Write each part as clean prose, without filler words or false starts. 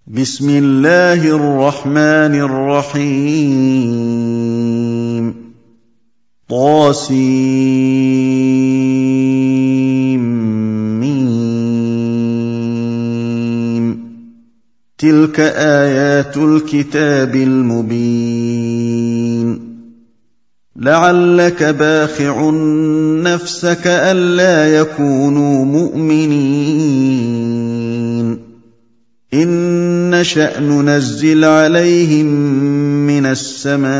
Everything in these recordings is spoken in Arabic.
بسم الله الرحمن الرحيم طاسيم تلك آيات الكتاب المبين لعلك باخع نفسك ألا يكونوا مؤمنين إن نشأ ننزل عليهم من السماء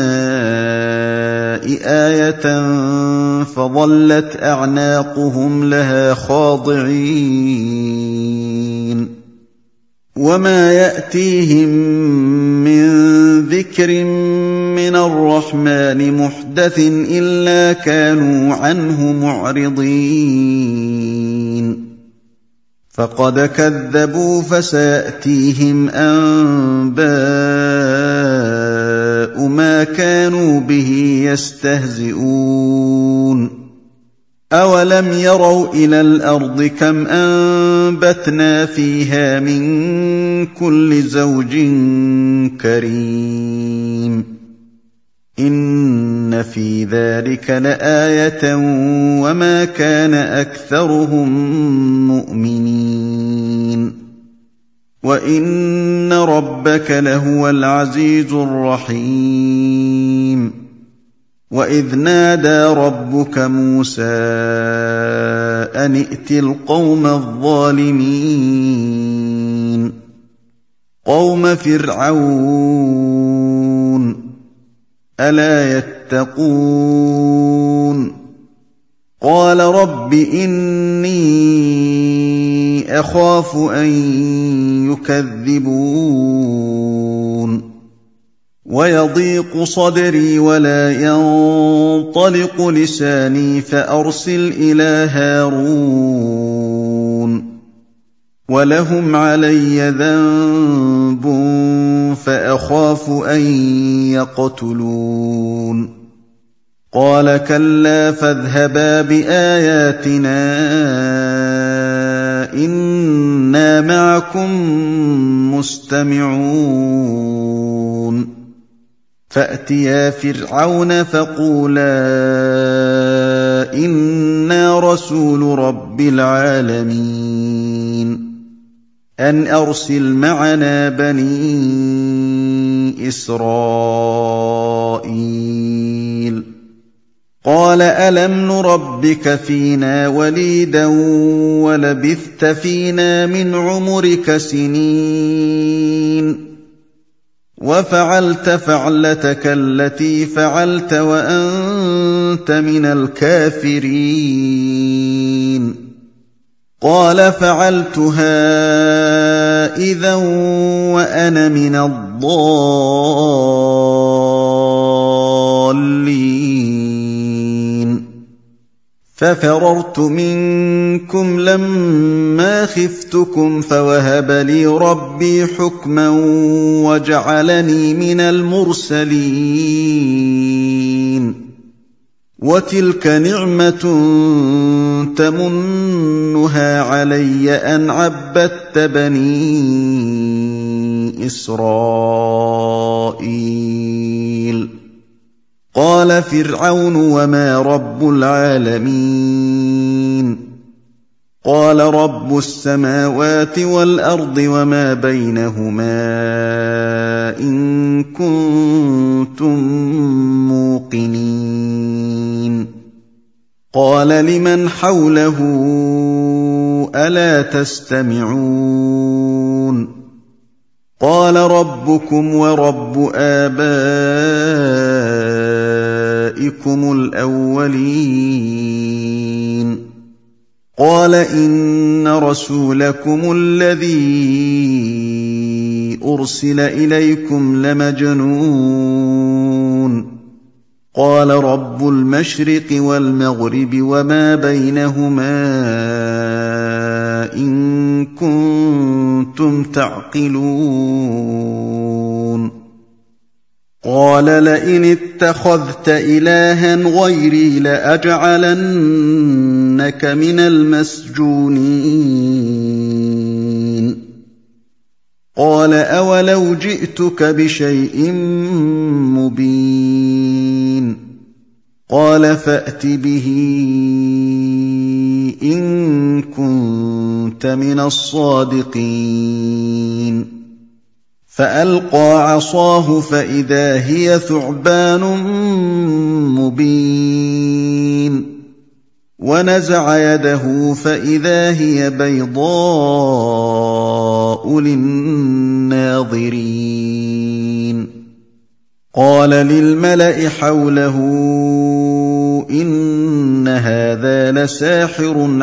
آية فظلت أعناقهم لها خاضعين وما يأتيهم من ذكر من الرحمن محدث إلا كانوا عنه معرضين فقد كذبوا فسيأتيهم أنباء ما كانوا به يستهزئون أولم يروا إلى الأرض كم أنبتنا فيها من كل زوج كريم إن في ذلك لآية وما كان أكثرهم مؤمنين وإن ربك لهو العزيز الرحيم وإذ نادى ربك موسى أن ائت القوم الظالمين قوم فرعون ألا يتقون قال رب إني أخاف أن يكذبون ويضيق صدري ولا ينطلق لساني فأرسل إلى هارون ولهم علي ذنب فأخاف أن يقتلون قال كلا فاذهبا بآياتنا إنا معكم مستمعون فأتيا فرعون فقولا إنا رسول رب العالمين أن أرسل معنا بني إسرائيل قال ألم نربك فينا وليدا ولبثت فينا من عمرك سنين وفعلت فعلتك التي فعلت وأنت من الكافرين قال فعلتها إذا وأنا من الضالين ففررت منكم لما خفتكم فوهب لي ربي حكما وجعلني من المرسلين وتلك نعمة تمنها علي أن عبدت بني إسرائيل قال فرعون وما رب العالمين قال رب السماوات والأرض وما بينهما إن كنتم موقنين قال لمن حوله ألا تستمعون قال ربكم ورب آبائكم الأولين قال إن رسولكم الذي أرسل إليكم لمجنون قال رب المشرق والمغرب وما بينهما إن كنتم تعقلون قال لئن اتخذت إلها غيري لأجعلنك من المسجونين قال أولو جئتك بشيء مبين قال فأت به إن كنت من الصادقين فألقى عصاه فإذا هي ثعبان مبين ونزع يده فإذا هي بيضاء للناظرين قال للملأ حوله إن هذا لساحر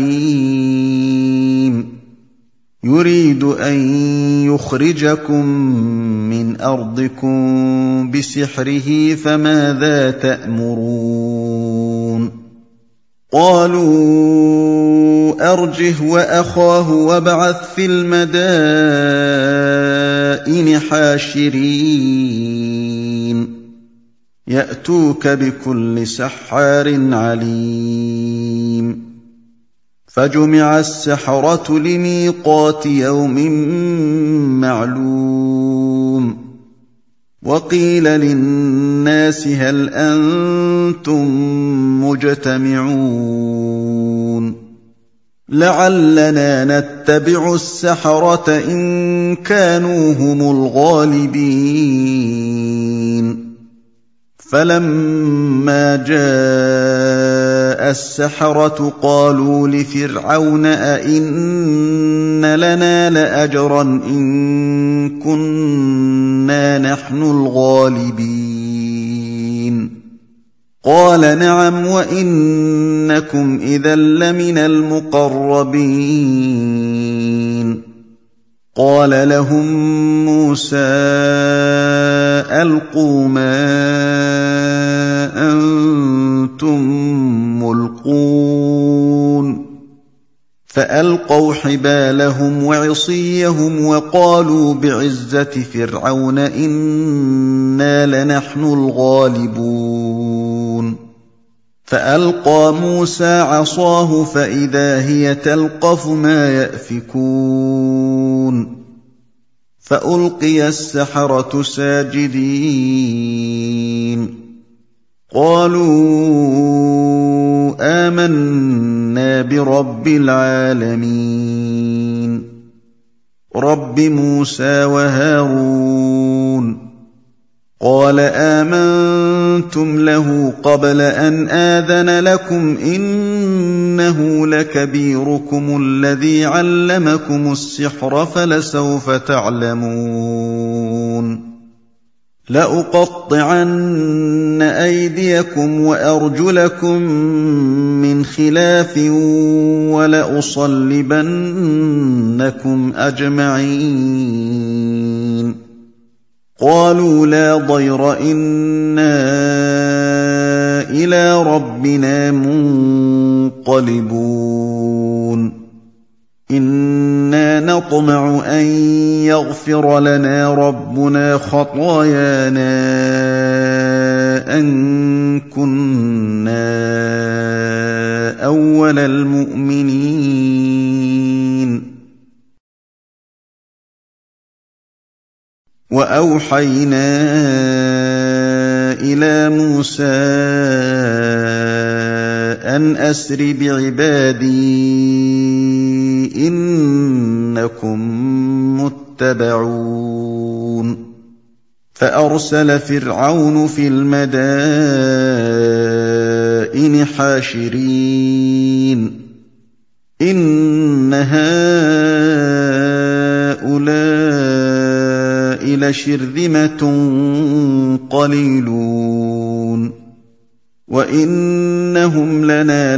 عليم يريد أن يخرجكم من أرضكم بسحره فماذا تأمرون قالوا أرجه وأخاه وابعث في المدائن حاشرين يأتوك بكل سحار عليم فجمع السحرة لميقات يوم معلوم وقيل للناس هل أنتم مجتمعون لعلنا نتبع السحرة إن كانوا هم الغالبين فلما جاء السحرة قالوا لفرعون أئن لنا لأجرا إن كنا نحن الغالبين قال نعم وإنكم إذا لمن المقربين قال لهم موسى ألقوا ما أنتم ملقون فألقوا حبالهم وعصيهم وقالوا بعزة فرعون إنا لنحن الغالبون فألقى موسى عصاه فإذا هي تلقف ما يأفكون فألقي السحرة ساجدين قالوا آمنا برب العالمين رب موسى وهارون قال آمنتم له قبل أن آذن لكم إنه لكبيركم الذي علمكم السحر فلسوف تعلمون لأقطعن أيديكم وأرجلكم من خلاف ولأصلبنكم أجمعين قالوا لا ضير إنا إلى ربنا منقلبون إنا نطمع أن يغفر لنا ربنا خطايانا أن كنا أول المؤمنين وأوحينا إلى موسى أن أسر بعبادي إنكم متبعون فأرسل فرعون في المدائن حاشرين إن هؤلاء لشرذمة قليلون وإنهم لنا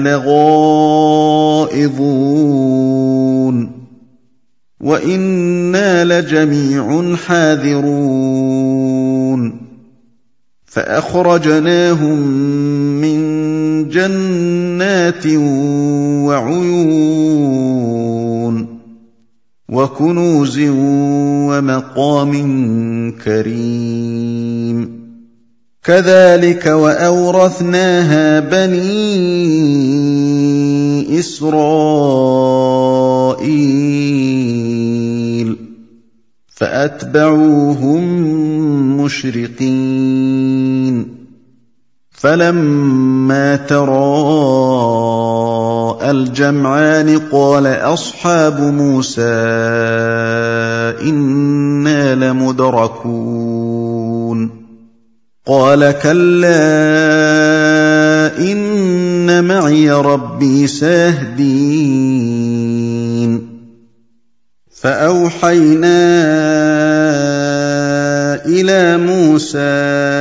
لغائظون وإنا لجميع حاذرون فأخرجناهم من جنات وعيون وكنوز ومقام كريم كذلك وأورثناها بني إسرائيل فأتبعوهم مشرقين فلما تراءى الجمعان قال أصحاب موسى إنا لمدركون قال كلا إن معي ربي سيهدين فأوحينا إلى موسى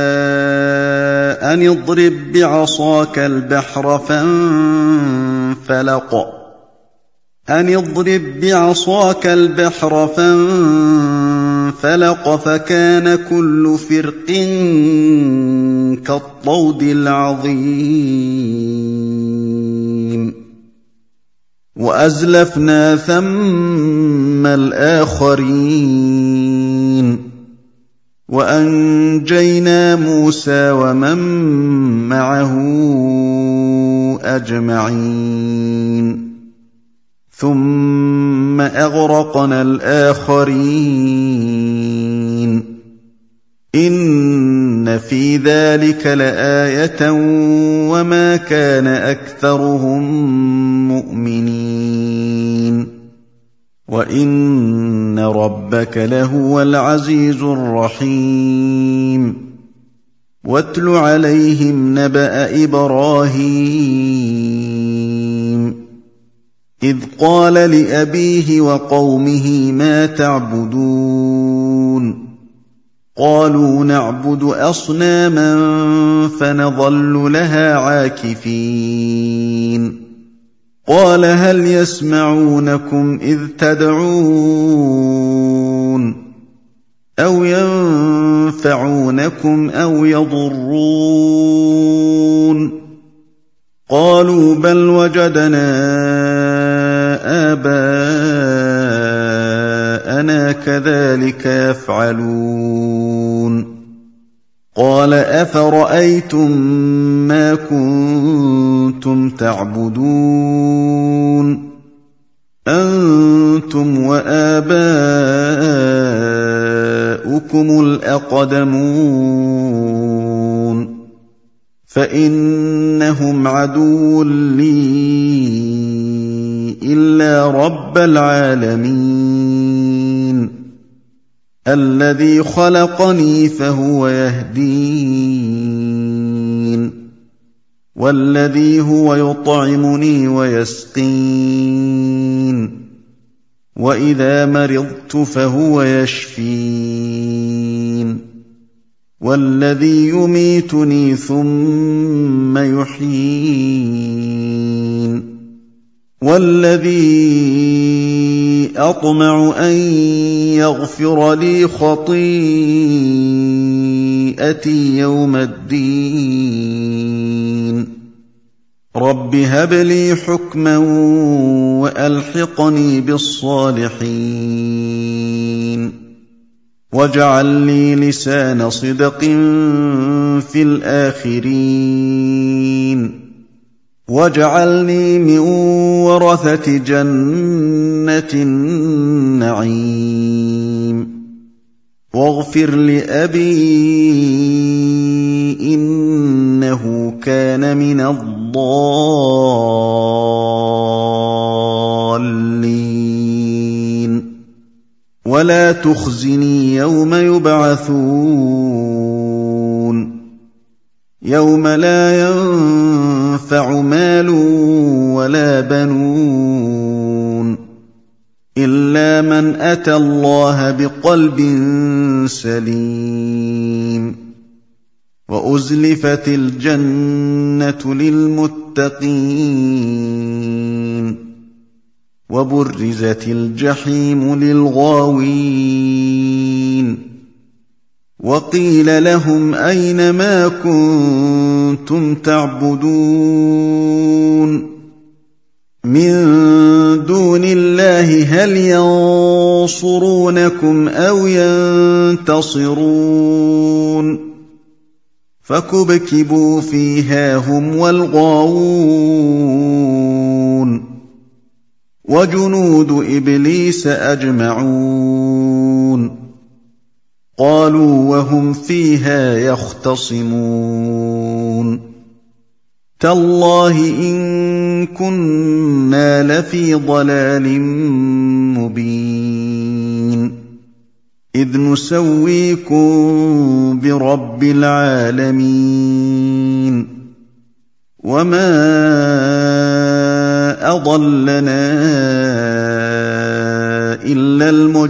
أن اضرب بعصاك البحر فانفلق فكان كل فرق كالطود العظيم وأزلفنا ثم الآخرين وأنجينا موسى ومن معه أجمعين ثم أغرقنا الآخرين إن في ذلك لآية وما كان أكثرهم مؤمنين وإن ربك لهو العزيز الرحيم واتل عليهم نبأ إبراهيم إذ قال لأبيه وقومه ما تعبدون قالوا نعبد أصناما فنظل لها عاكفين قال هل يسمعونكم إذ تدعون أو ينفعونكم أو يضرون قالوا بل وجدنا آباءنا كذلك يفعلون قال أفرأيتم ما كنتم تعبدون أنتم وآباؤكم الأقدمون فإنهم عدو لي إلا رب العالمين الذي خلقني فهو يهدين والذي هو يطعمني ويسقين وإذا مرضت فهو يشفين والذي يميتني ثم يحيين والذي أطمع أن يغفر لي خطيئتي يوم الدين رب هب لي حكما وألحقني بالصالحين واجعل لي لسان صدق في الآخرين واجعلني من ورثة جنة النعيم واغفر لأبي إنه كان من الضالين ولا تخزني يوم يبعثون يوم لا ينفع مال ولا بنون إلا من أتى الله بقلب سليم وأزلفت الجنة للمتقين وبرزت الجحيم للغاوين وقيل لهم أين ما كنتم تعبدون من دون الله هل ينصرونكم أو ينتصرون فكبكبوا فيها هم والغاوون وجنود إبليس أجمعون قالوا وهم فيها يختصمون تالله إن كنا لفي ضلال مبين إذ نسويكم برب العالمين وما أضلنا إلا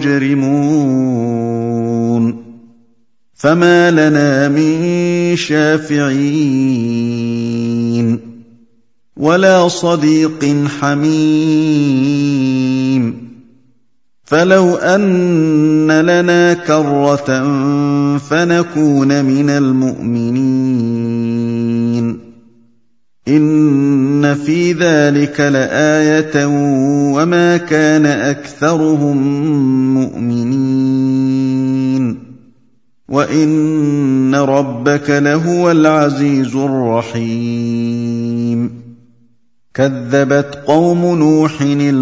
المجرمون فما لنا من شافعين ولا صديق حميم فلو أن لنا كرة فنكون من المؤمنين إن في ذلك لآية وما كان أكثرهم مؤمنين وإن ربك لهو العزيز الرحيم كذبت قوم نوح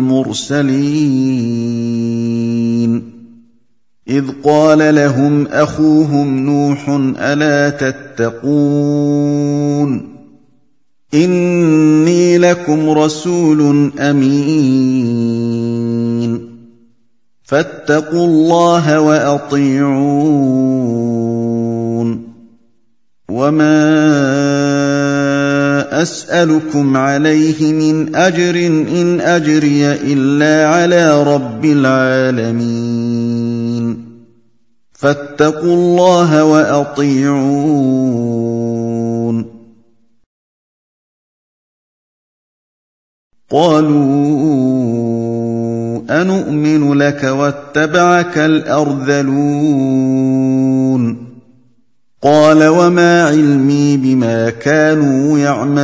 المرسلين إذ قال لهم أخوهم نوح ألا تتقون إني لكم رسول أمين فاتقوا الله وأطيعون وما أسألكم عليه من أجر إن أجري إلا على رب العالمين فاتقوا الله وأطيعون قالوا أنؤمن لك واتبعك الأرذلون قال وما علمي بما كانوا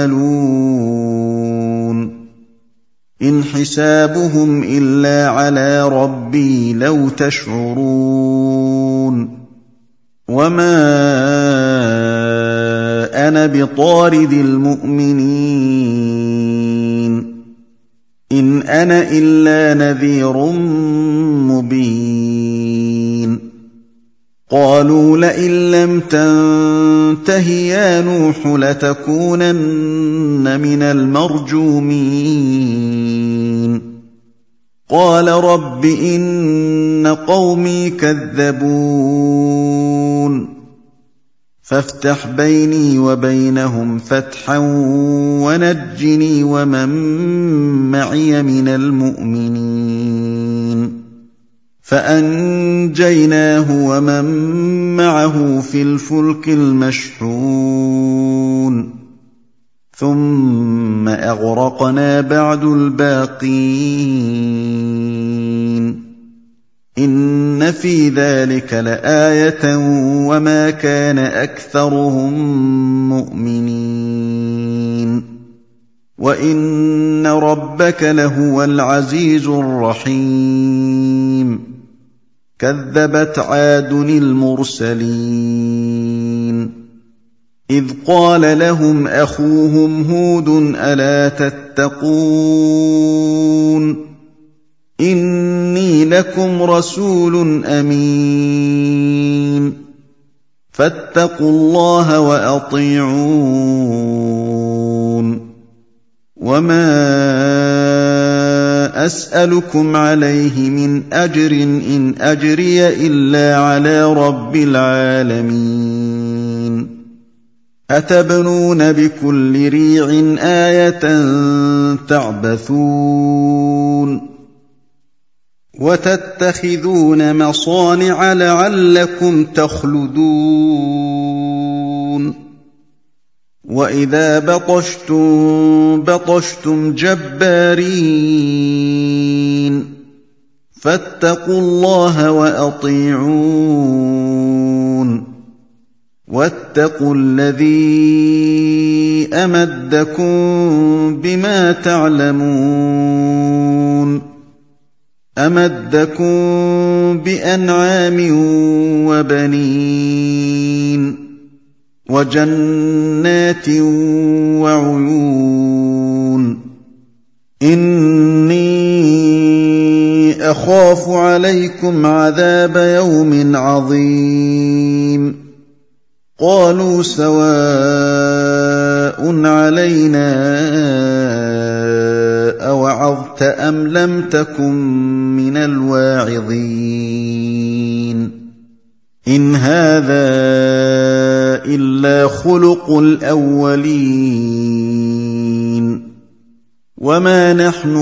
يعملون إن حسابهم إلا على ربي لو تشعرون وما أنا بطارد المؤمنين إن أنا إلا نذير مبين قالوا لئن لم تنته يا نوح لتكونن من المرجومين قال رب إن قومي كذبون فافتح بيني وبينهم فتحا ونجني ومن معي من المؤمنين فأنجيناه ومن معه في الفلك المشحون ثم أغرقنا بعد الباقين إن في ذلك لآية وما كان أكثرهم مؤمنين وإن ربك لهو العزيز الرحيم كذبت عاد المرسلين إذ قال لهم أخوهم هود ألا تتقون إني لكم رسول أمين فاتقوا الله وأطيعون وما أسألكم عليه من أجر إن أجري إلا على رب العالمين أتبنون بكل ريع آية تعبثون وتتخذون مصانع لعلكم تخلدون وإذا بطشتم جبارين فاتقوا الله وأطيعون واتقوا الذي أمدكم بما تعلمون أمدكم بأنعام وبنين وجنات وعيون إني أخاف عليكم عذاب يوم عظيم قالوا سواء علينا أوعظت أم لم تكن من الواعظين إن هذا إلا خلق الأولين وما نحن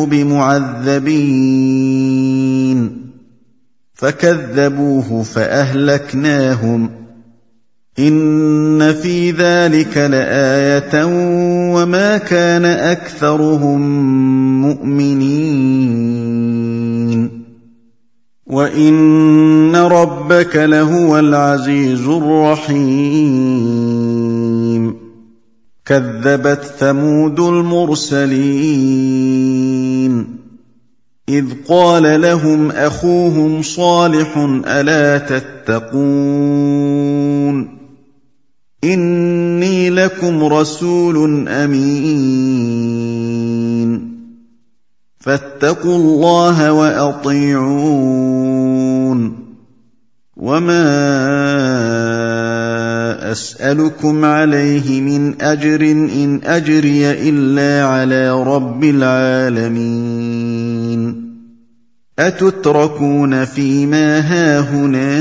بمعذبين فكذبوه فأهلكناهم إن في ذلك لآية وما كان أكثرهم مؤمنين وإن ربك لهو العزيز الرحيم كذبت ثمود المرسلين إذ قال لهم أخوهم صالح ألا تتقون إني لكم رسول أمين فاتقوا الله وأطيعون وما أسألكم عليه من أجر إن أجري إلا على رب العالمين أتتركون فيما هاهنا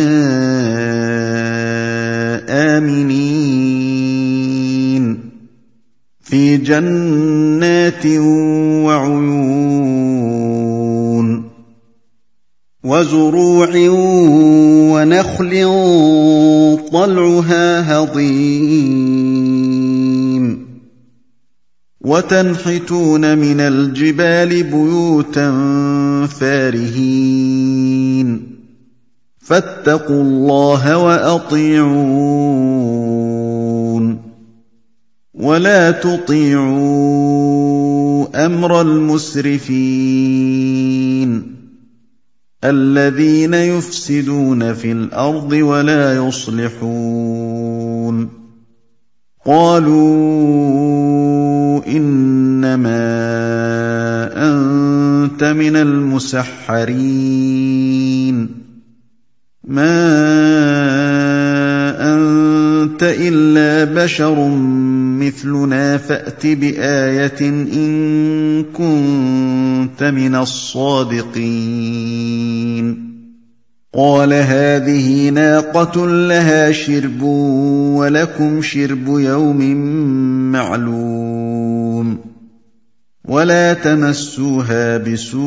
آمنين في جنات وعيون وزروع ونخل طلعها هضيم وتنحتون من الجبال بيوتا فارهين فاتقوا الله وأطيعون ولا تطيعوا أمر المسرفين الذين يفسدون في الأرض ولا يصلحون قالوا إنما أنت من المسحرين ما أنت إلا بشر مثلنا فأت بآية إن كنت من الصادقين قال هذه ناقة لها شرب ولكم شرب يوم معلوم ولا تمسوها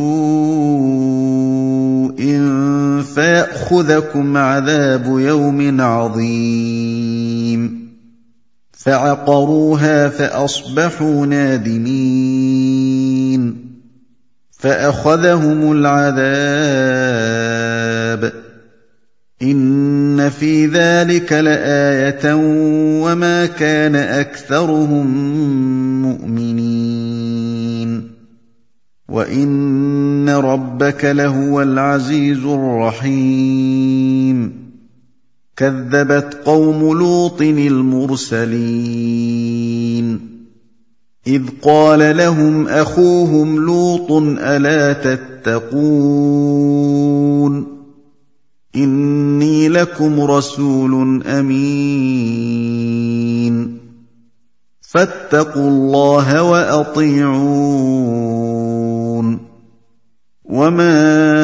بسوء فيأخذكم عذاب يوم عظيم فعقروها فأصبحوا نادمين فأخذهم العذاب إن في ذلك لآية وما كان أكثرهم مؤمنين وإن ربك لهو العزيز الرحيم كذبت قوم لوط المرسلين إذ قال لهم أخوهم لوط ألا تتقون إني لكم رسول أمين فاتقوا الله وأطيعون وما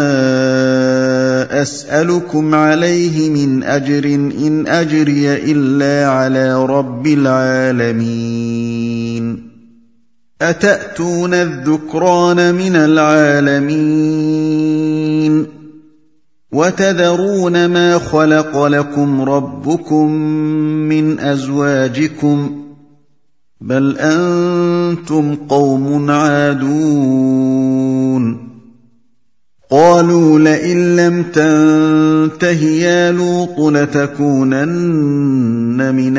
أسألكم عليه من أجر إن أجري إلا على رب العالمين أتأتون الذكران من العالمين وتذرون ما خلق لكم ربكم من أزواجكم بل أنتم قوم عادون قالوا لئن لم تنته يا لوط لتكونن من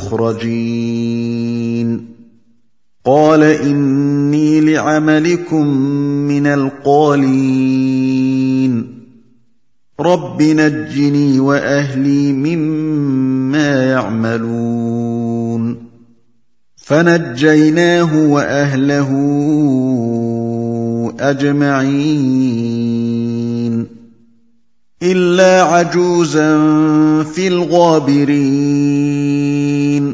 المخرجين قال إني لعملكم من القالين رب نجني وأهلي مما يعملون فنجيناه وأهله أجمعين إلا عجوزا في الغابرين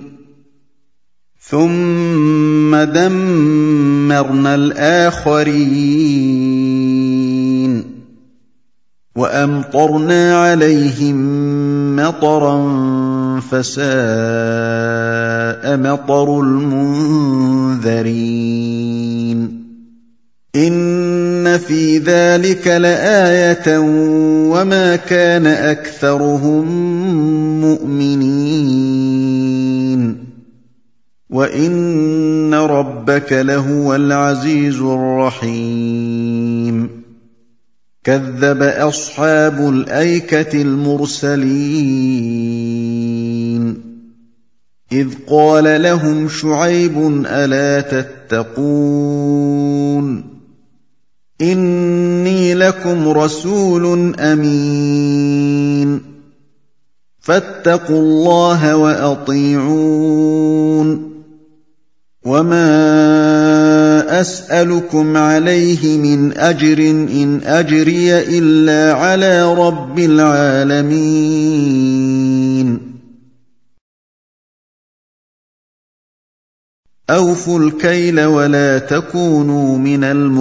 ثم دمرنا الآخرين وأمطرنا عليهم مطرا فساء مطر المنذرين إن في ذلك لآية وما كان أكثرهم مؤمنين وإن ربك لهو العزيز الرحيم كذب أصحاب الأيكة المرسلين إذ قال لهم شعيب ألا تتقون إني لكم رسول أمين فاتقوا الله وأطيعون وما أسألكم عليه من أجر إن أجري إلا على رب العالمين أوفوا الكيل ولا تكونوا من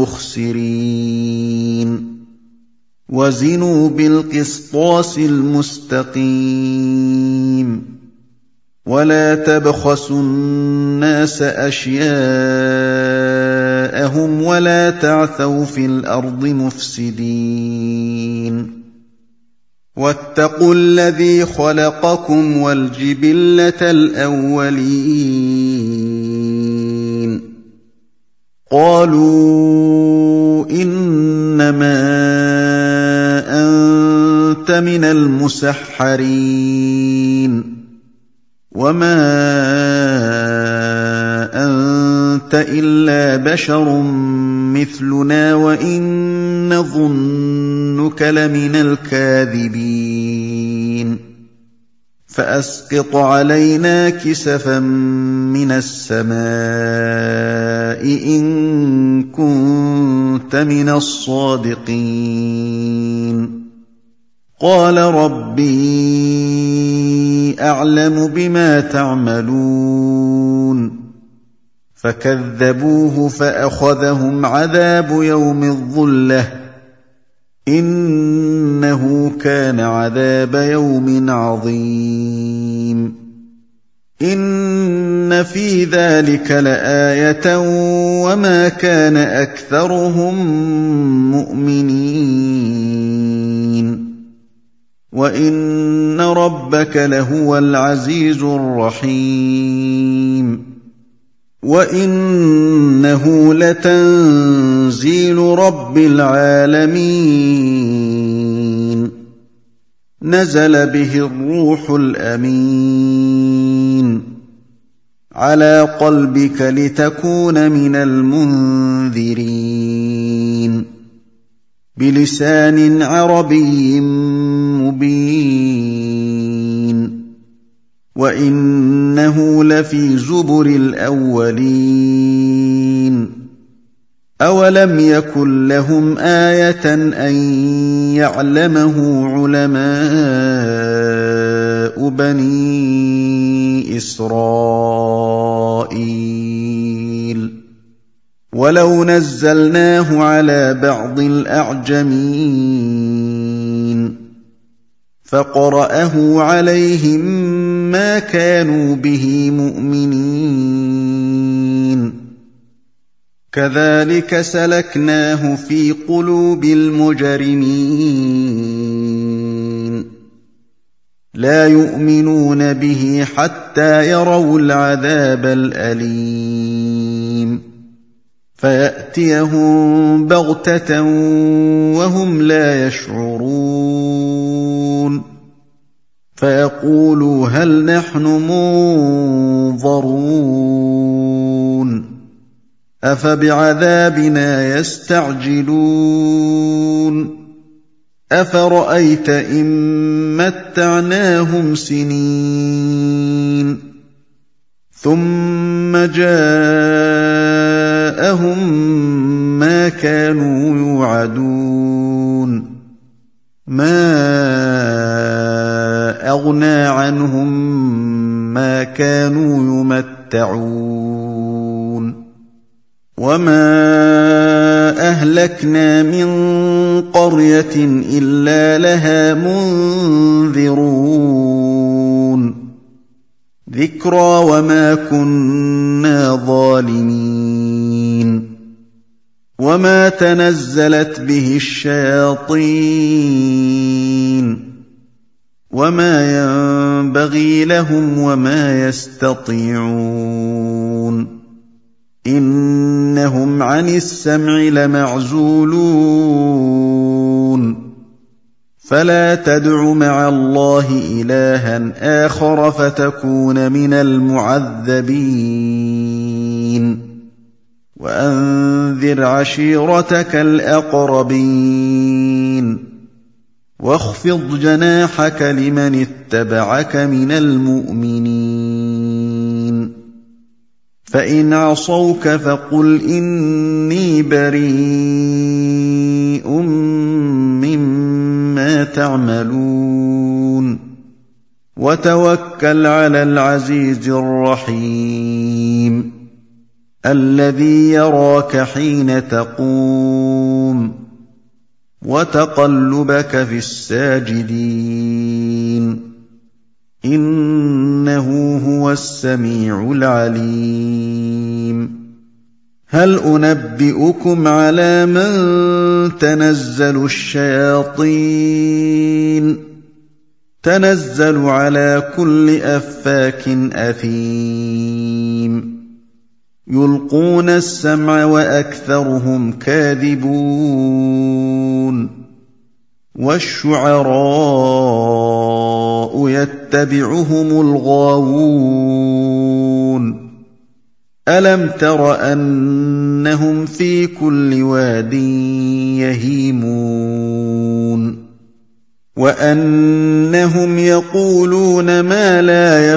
المخسرين وزنوا بالقسطاس المستقيم ولا تبخسوا الناس أشياءهم ولا تعثوا في الأرض مفسدين واتقوا الذي خلقكم والجبلة الأولين قالوا إنما أنت من المسحرين وما أنت إلا بشر مثلنا وإن نظنك لمن الكاذبين فأسقط علينا كسفا من السماء إن كنت من الصادقين قال ربي أعلم بما تعملون فكذبوه فأخذهم عذاب يوم الظلة إنه كان عذاب يوم عظيم إن في ذلك لآية وما كان أكثرهم مؤمنين وإن ربك لهو العزيز الرحيم وإنه لتنزيل رب العالمين نزل به الروح الأمين على قلبك لتكون من المنذرين بلسان عربي مبين وإنه لفي زبر الأولين أولم يكن لهم آية أن يعلمه علماء بني إسرائيل ولو نزلناه على بعض الأعجمين فقرأه عليهم ما كانوا به مؤمنين كذلك سلكناه في قلوب المجرمين لا يؤمنون به حتى يروا العذاب الأليم فيأتيهم بغتة وهم لا يشعرون فيقولوا هل نحن منظرون أفبعذابنا يستعجلون أفرأيت إن متعناهم سنين ثُمَّ جَاءَهُم مَّا كَانُوا يُوعَدُونَ مَا أَغْنَىٰ عَنْهُم مَّا كَانُوا يُمَتَّعُونَ وَمَا أَهْلَكْنَا مِن قَرْيَةٍ إِلَّا لَهَا مُنذِرُونَ ذِكْرَىٰ وَمَا كُنَّا ظَالِمِينَ وَمَا تَنَزَّلَتْ بِهِ الشَّيَاطِينُ وَمَا يَنبَغِي لَهُمْ وَمَا يَسْتَطِيعُونَ إِنَّهُمْ عَنِ السَّمْعِ لَمَعْزُولُونَ فَلَا تَدْعُ مَعَ اللَّهِ إِلَٰهًا آخَرَ فَتَكُونَ مِنَ الْمُعَذَّبِينَ وَأَنذِرْ عَشِيرَتَكَ الْأَقْرَبِينَ وَاخْفِضْ جَنَاحَكَ لِمَنِ اتَّبَعَكَ مِنَ الْمُؤْمِنِينَ فَإِنْ عَصَوْكَ فَقُلْ إِنِّي بَرِيءٌ مِّمَّا تَعْمَلُونَ وَتَوَكَّلْ عَلَى الْعَزِيزِ الرَّحِيمِ الَّذِي يَرَاكَ حِينَ تَقُومُ وَتَقَلُّبَكَ فِي السَّاجِدِينَ إِنَّهُ هُوَ السَّمِيعُ الْعَلِيمُ هَلْ أُنَبِّئُكُمْ عَلَىٰ مَن تَنَزَّلُ الشَّيَاطِينُ تَنَزَّلُ عَلَىٰ كُلِّ أَفَّاكٍ أَثِيمٍ يُلْقُونَ السَّمْعَ وَأَكْثَرُهُمْ كَاذِبُونَ وَالشُّعَرَاءُ يَتَّبِعُهُمُ الْغَاوُونَ أَلَمْ تَرَ أَنَّهُمْ فِي كُلِّ وَادٍ يَهِيمُونَ وَأَنَّهُمْ يَقُولُونَ مَا لَا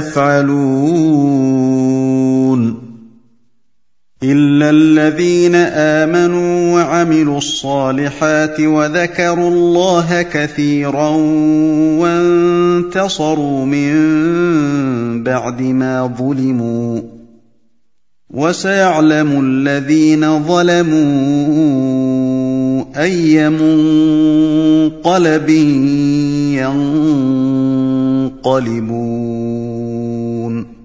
يَفْعَلُونَ إِلَّا الَّذِينَ آمَنُوا وَعَمِلُوا الصَّالِحَاتِ وَذَكَرُوا اللَّهَ كَثِيرًا وَانتَصَرُوا مِن بَعْدِ مَا ظُلِمُوا وَسَيَعْلَمُ الَّذِينَ ظَلَمُوا أَيَّ مُنقَلَبٍ يَنقَلِبُونَ